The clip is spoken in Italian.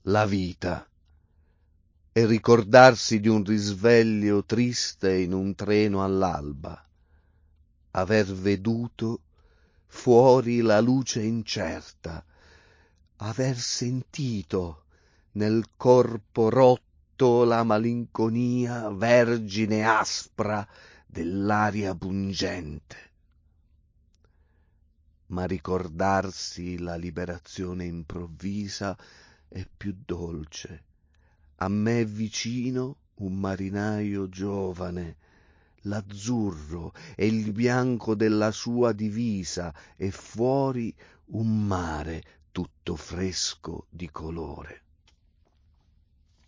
la vita, e ricordarsi di un risveglio triste in un treno all'alba, aver veduto fuori la luce incerta, aver sentito nel corpo rotto la malinconia vergine aspra dell'aria pungente. Ma ricordarsi la liberazione improvvisa è più dolce. A me vicino un marinaio giovane, l'azzurro e il bianco della sua divisa, e fuori un mare tutto fresco di colore.